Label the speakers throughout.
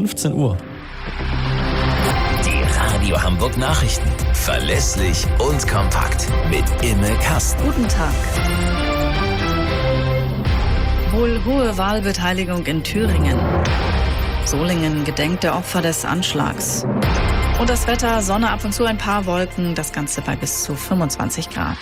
Speaker 1: 15 Uhr.
Speaker 2: Die Radio Hamburg Nachrichten. Verlässlich und kompakt. Mit Imme Kasten.
Speaker 3: Guten Tag. Wohl hohe Wahlbeteiligung in Thüringen. Solingen gedenkt der Opfer des Anschlags. Und das Wetter, Sonne, ab und zu ein paar Wolken, das Ganze bei bis zu 25 Grad.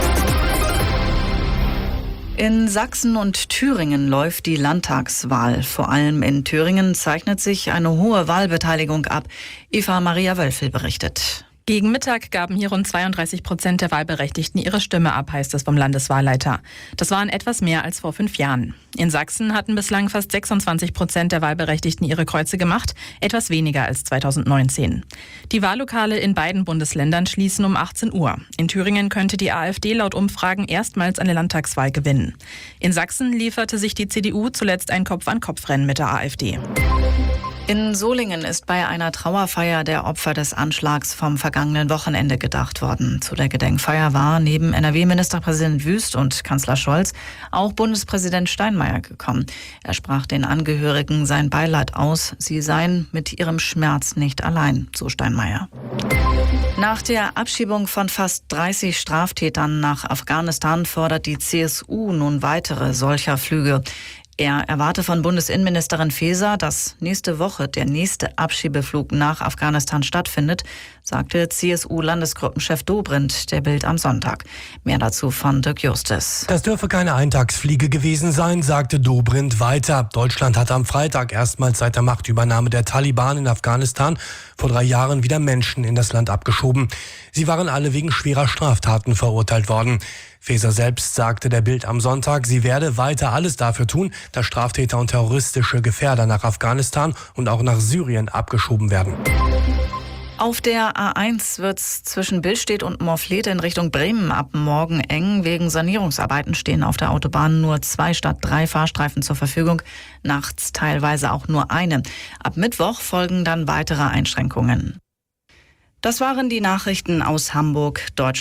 Speaker 3: In Sachsen und Thüringen läuft die Landtagswahl. Vor allem in Thüringen zeichnet sich eine hohe Wahlbeteiligung ab. Eva Maria Wölfel berichtet.
Speaker 4: Gegen Mittag gaben hier rund 32% der Wahlberechtigten ihre Stimme ab, heißt es vom Landeswahlleiter. Das waren etwas mehr als vor 5 Jahren. In Sachsen hatten bislang fast 26% der Wahlberechtigten ihre Kreuze gemacht, etwas weniger als 2019. Die Wahllokale in beiden Bundesländern schließen um 18 Uhr. In Thüringen könnte die AfD laut Umfragen erstmals eine Landtagswahl gewinnen. In Sachsen lieferte sich die CDU zuletzt ein Kopf-an-Kopf-Rennen mit der AfD.
Speaker 3: In Solingen ist bei einer Trauerfeier der Opfer des Anschlags vom vergangenen Wochenende gedacht worden. Zu der Gedenkfeier war neben NRW-Ministerpräsident Wüst und Kanzler Scholz auch Bundespräsident Steinmeier gekommen. Er sprach den Angehörigen sein Beileid aus. Sie seien mit ihrem Schmerz nicht allein, so Steinmeier. Nach der Abschiebung von fast 30 Straftätern nach Afghanistan fordert die CSU nun weitere solcher Flüge. Er erwarte von Bundesinnenministerin Faeser, dass nächste Woche der nächste Abschiebeflug nach Afghanistan stattfindet, sagte CSU-Landesgruppenchef Dobrindt der Bild am Sonntag. Mehr dazu von Dirk Justus.
Speaker 5: Das dürfe keine Eintagsfliege gewesen sein, sagte Dobrindt weiter. Deutschland hatte am Freitag erstmals seit der Machtübernahme der Taliban in Afghanistan vor 3 Jahren wieder Menschen in das Land abgeschoben. Sie waren alle wegen schwerer Straftaten verurteilt worden. Faeser selbst sagte der Bild am Sonntag, sie werde weiter alles dafür tun, dass Straftäter und terroristische Gefährder nach Afghanistan und auch nach Syrien abgeschoben werden.
Speaker 3: Auf der A1 wird's zwischen Billstedt und Morflete in Richtung Bremen ab morgen eng. Wegen Sanierungsarbeiten stehen auf der Autobahn nur 2 statt 3 Fahrstreifen zur Verfügung. Nachts teilweise auch nur eine. Ab Mittwoch folgen dann weitere Einschränkungen. Das waren die Nachrichten aus Hamburg, Deutschland.